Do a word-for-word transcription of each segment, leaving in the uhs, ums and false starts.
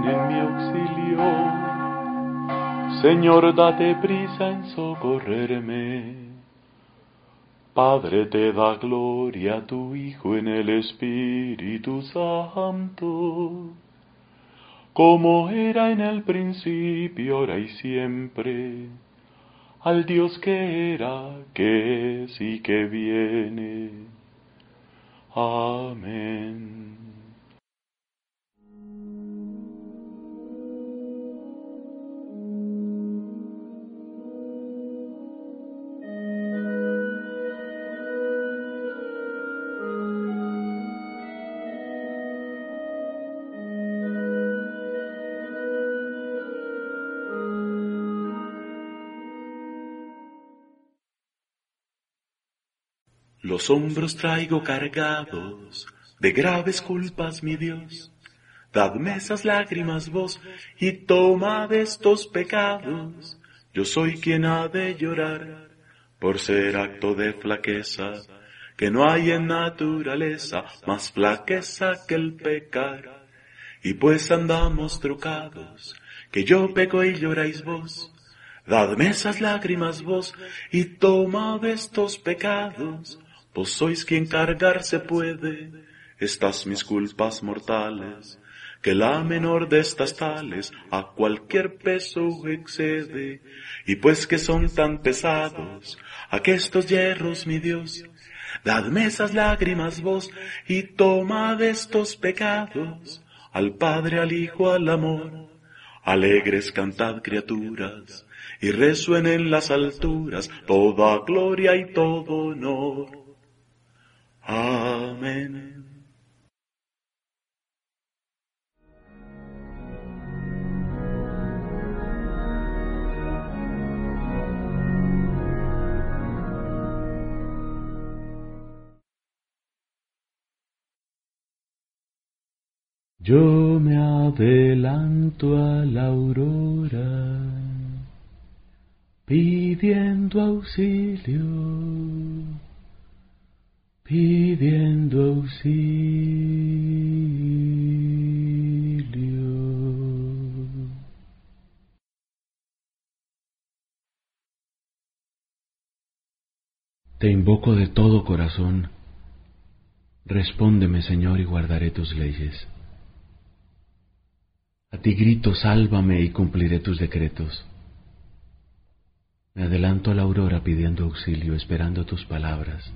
en mi auxilio. Señor, date prisa en socorrerme. Padre, te da gloria a tu Hijo en el Espíritu Santo, como era en el principio, ahora y siempre, al Dios que era, que es y que viene. Amén. Los hombros traigo cargados de graves culpas, mi Dios. Dadme esas lágrimas vos y tomad estos pecados. Yo soy quien ha de llorar por ser acto de flaqueza, que no hay en naturaleza más flaqueza que el pecar. Y pues andamos trucados, que yo peco y lloráis vos. Dadme esas lágrimas vos y tomad estos pecados. Vos sois quien cargarse puede estas mis culpas mortales, que la menor de estas tales a cualquier peso excede. Y pues que son tan pesados aquestos hierros, mi Dios, dadme esas lágrimas vos y tomad estos pecados. Al Padre, al Hijo, al amor, alegres cantad, criaturas, y resuenen en las alturas toda gloria y todo honor. Amén. Yo me adelanto a la aurora, pidiendo auxilio, pidiendo auxilio. Te invoco de todo corazón. Respóndeme, Señor, y guardaré tus leyes. A ti grito, sálvame, y cumpliré tus decretos. Me adelanto a la aurora pidiendo auxilio, esperando tus palabras.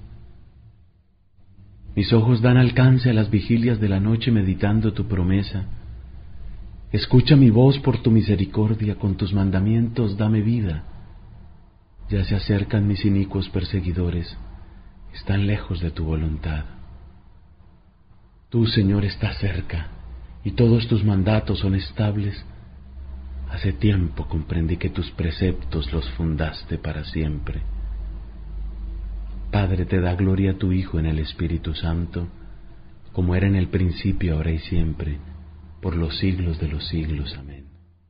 Mis ojos dan alcance a las vigilias de la noche meditando tu promesa. Escucha mi voz por tu misericordia, con tus mandamientos dame vida. Ya se acercan mis inicuos perseguidores, están lejos de tu voluntad. Tú, Señor, estás cerca, y todos tus mandatos son estables. Hace tiempo comprendí que tus preceptos los fundaste para siempre. Padre, te da gloria a tu Hijo en el Espíritu Santo, como era en el principio, ahora y siempre, por los siglos de los siglos. Amén.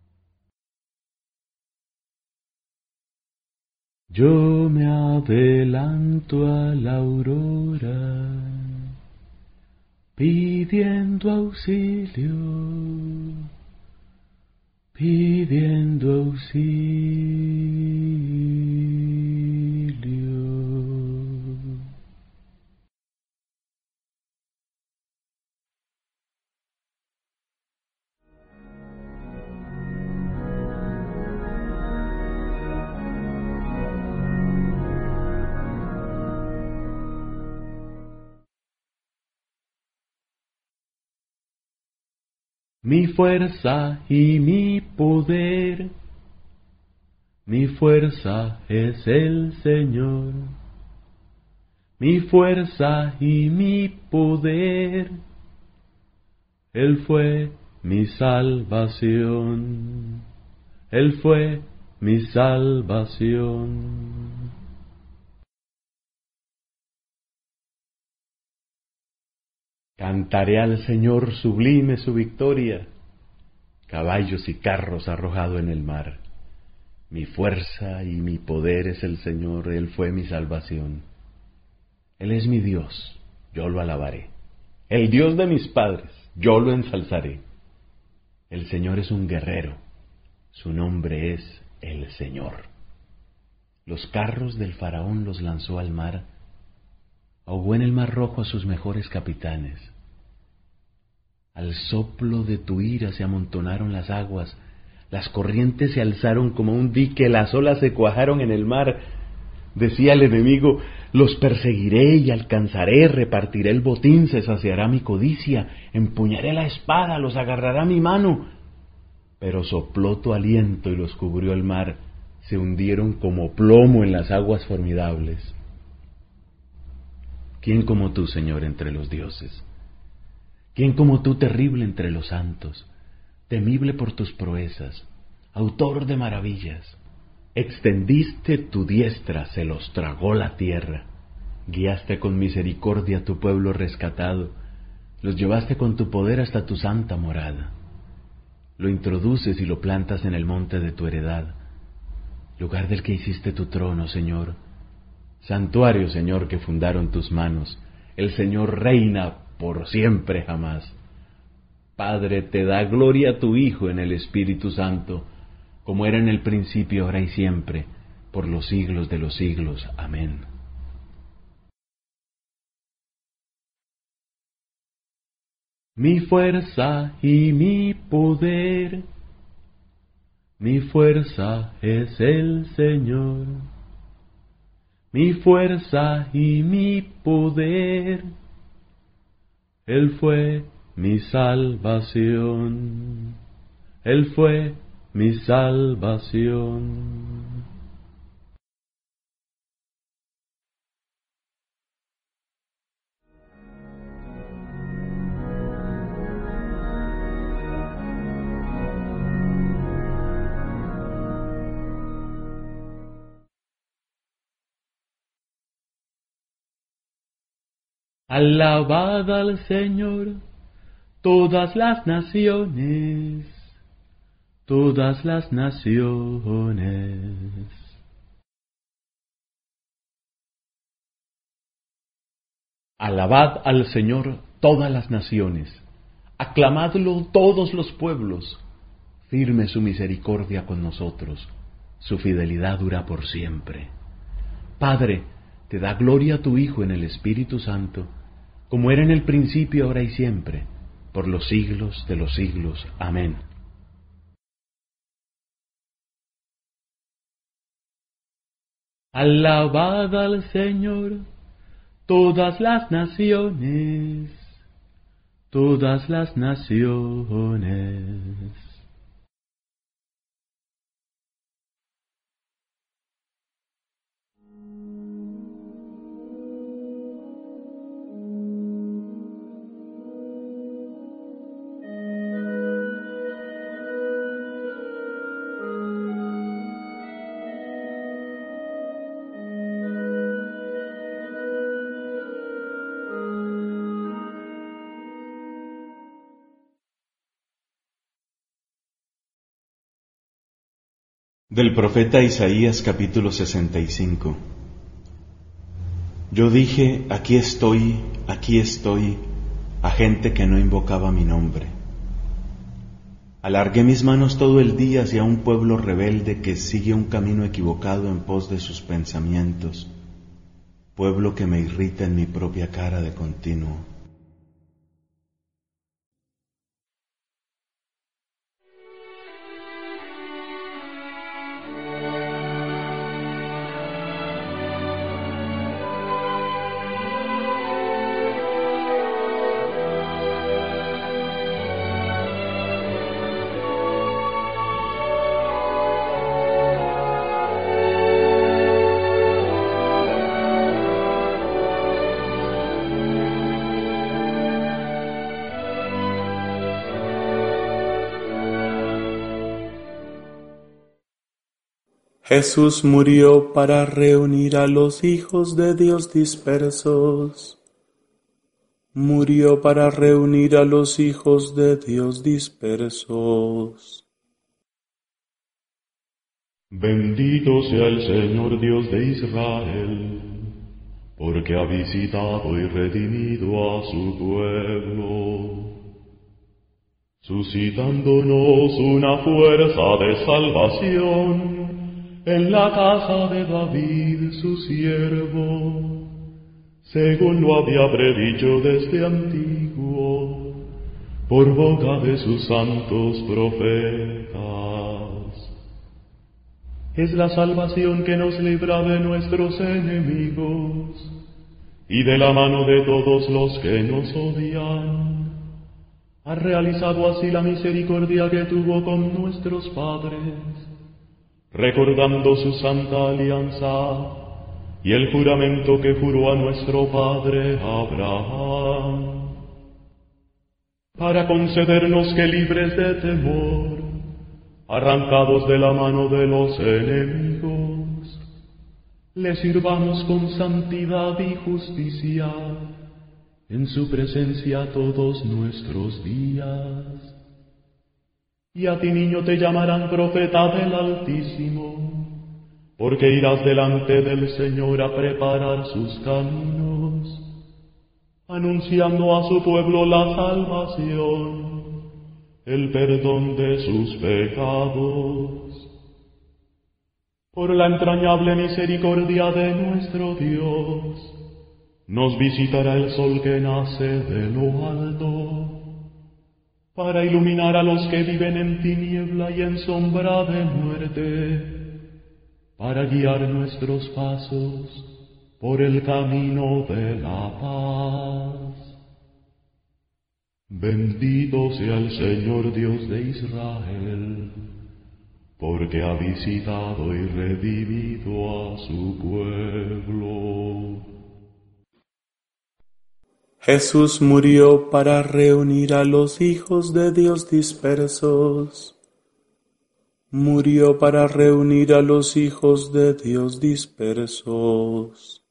Yo me adelanto a la aurora, pidiendo auxilio, pidiendo auxilio. Mi fuerza y mi poder, mi fuerza es el Señor. Mi fuerza y mi poder, Él fue mi salvación, Él fue mi salvación. Cantaré al Señor sublime su victoria, caballos y carros arrojado en el mar. Mi fuerza y mi poder es el Señor, Él fue mi salvación. Él es mi Dios, yo lo alabaré. El Dios de mis padres, yo lo ensalzaré. El Señor es un guerrero, su nombre es el Señor. Los carros del faraón los lanzó al mar, ahogó en el mar rojo a sus mejores capitanes. Al soplo de tu ira se amontonaron las aguas, las corrientes se alzaron como un dique, las olas se cuajaron en el mar. Decía el enemigo, los perseguiré y alcanzaré, repartiré el botín, se saciará mi codicia, empuñaré la espada, los agarrará mi mano. Pero sopló tu aliento y los cubrió el mar, se hundieron como plomo en las aguas formidables. ¿Quién como tú, Señor, entre los dioses? ¿Quién como tú, terrible entre los santos, temible por tus proezas, autor de maravillas? Extendiste tu diestra, se los tragó la tierra, guiaste con misericordia a tu pueblo rescatado, los llevaste con tu poder hasta tu santa morada. Lo introduces y lo plantas en el monte de tu heredad, lugar del que hiciste tu trono, Señor. Santuario, Señor, que fundaron tus manos. El Señor reina por siempre jamás. Padre, te da gloria a tu Hijo en el Espíritu Santo, como era en el principio, ahora y siempre, por los siglos de los siglos. Amén. Mi fuerza y mi poder, mi fuerza es el Señor. Mi fuerza y mi poder, Él fue mi salvación, Él fue mi salvación. Alabad al Señor todas las naciones, todas las naciones. Alabad al Señor todas las naciones, aclamadlo todos los pueblos. Firme su misericordia con nosotros, su fidelidad dura por siempre. Padre, te da gloria a tu Hijo en el Espíritu Santo, como era en el principio, ahora y siempre, por los siglos de los siglos. Amén. Alabad al Señor todas las naciones, todas las naciones. Del profeta Isaías capítulo sesenta y cinco. Yo dije, aquí estoy, aquí estoy, a gente que no invocaba mi nombre. Alargué mis manos todo el día hacia un pueblo rebelde que sigue un camino equivocado en pos de sus pensamientos, pueblo que me irrita en mi propia cara de continuo. Jesús murió para reunir a los hijos de Dios dispersos. Murió para reunir a los hijos de Dios dispersos. Bendito sea el Señor Dios de Israel, porque ha visitado y redimido a su pueblo. suscitándonos una fuerza de salvación en la casa de David su siervo, según lo había predicho desde antiguo, por boca de sus santos profetas. Es la salvación que nos libra de nuestros enemigos y de la mano de todos los que nos odian. Ha realizado así la misericordia que tuvo con nuestros padres, recordando su santa alianza y el juramento que juró a nuestro padre Abraham, para concedernos que libres de temor, arrancados de la mano de los enemigos, le sirvamos con santidad y justicia en su presencia todos nuestros días. Y a ti, niño, te llamarán profeta del Altísimo, porque irás delante del Señor a preparar sus caminos, anunciando a su pueblo la salvación, el perdón de sus pecados. Por la entrañable misericordia de nuestro Dios, nos visitará el sol que nace de lo alto, para iluminar a los que viven en tiniebla y en sombra de muerte, para guiar nuestros pasos por el camino de la paz. Bendito sea el Señor Dios de Israel, porque ha visitado y redimido a su pueblo. Jesús murió para reunir a los hijos de Dios dispersos. Murió para reunir a los hijos de Dios dispersos.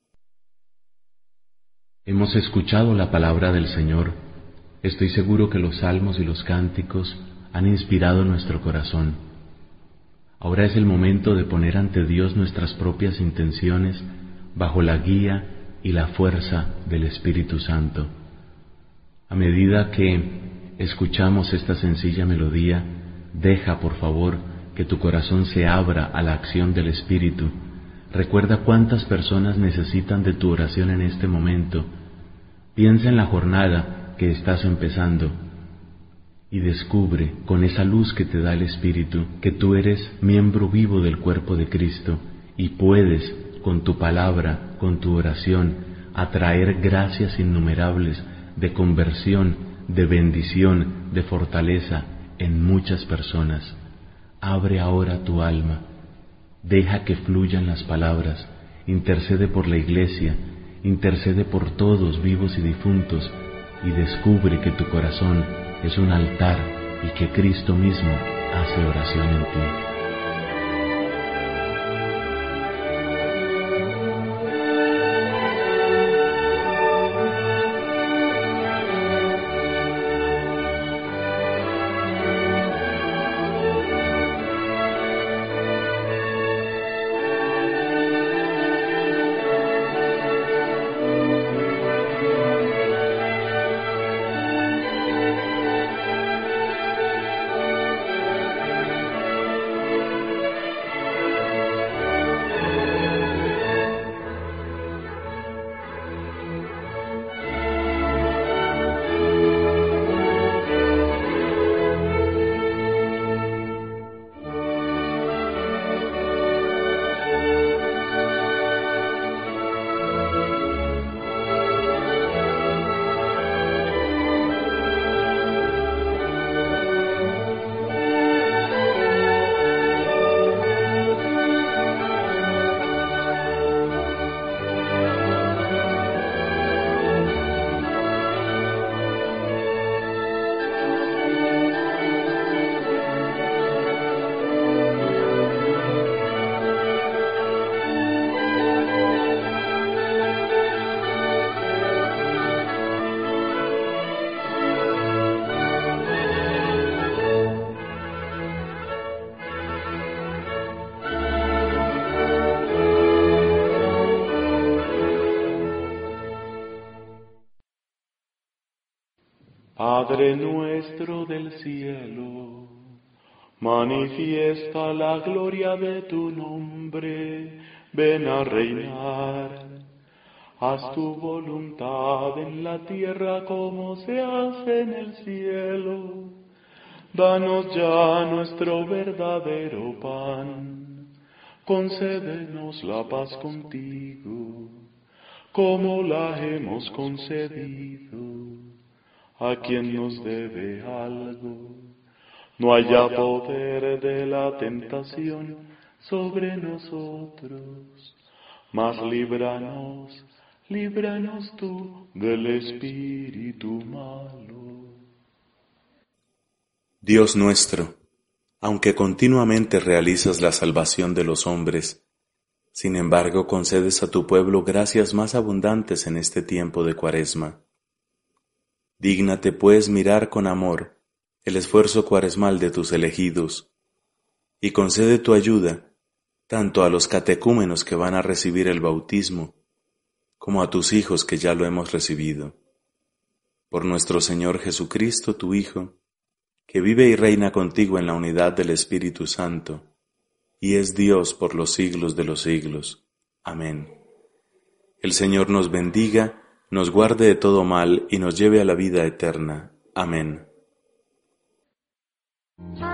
Hemos escuchado la palabra del Señor. Estoy seguro que los salmos y los cánticos han inspirado nuestro corazón. Ahora es el momento de poner ante Dios nuestras propias intenciones bajo la guía y la fuerza del Espíritu Santo. A medida que escuchamos esta sencilla melodía, deja, por favor, que tu corazón se abra a la acción del Espíritu. Recuerda cuántas personas necesitan de tu oración en este momento. Piensa en la jornada que estás empezando y descubre, con esa luz que te da el Espíritu, que tú eres miembro vivo del cuerpo de Cristo y puedes, con tu palabra, con tu oración, atraer gracias innumerables de conversión, de bendición, de fortaleza en muchas personas. Abre ahora tu alma, deja que fluyan las palabras, intercede por la Iglesia, intercede por todos vivos y difuntos, y descubre que tu corazón es un altar y que Cristo mismo hace oración en ti. Padre nuestro del cielo, manifiesta la gloria de tu nombre, ven a reinar. Haz tu voluntad en la tierra como se hace en el cielo. Danos ya nuestro verdadero pan. Concédenos la paz contigo, como la hemos concedido a quien nos debe algo. No haya poder de la tentación sobre nosotros, mas líbranos, líbranos tú del espíritu malo. Dios nuestro, aunque continuamente realizas la salvación de los hombres, sin embargo concedes a tu pueblo gracias más abundantes en este tiempo de Cuaresma. Dígnate, pues, mirar con amor el esfuerzo cuaresmal de tus elegidos, y concede tu ayuda tanto a los catecúmenos que van a recibir el bautismo, como a tus hijos que ya lo hemos recibido. Por nuestro Señor Jesucristo, tu Hijo, que vive y reina contigo en la unidad del Espíritu Santo, y es Dios por los siglos de los siglos. Amén. El Señor nos bendiga, nos guarde de todo mal y nos lleve a la vida eterna. Amén.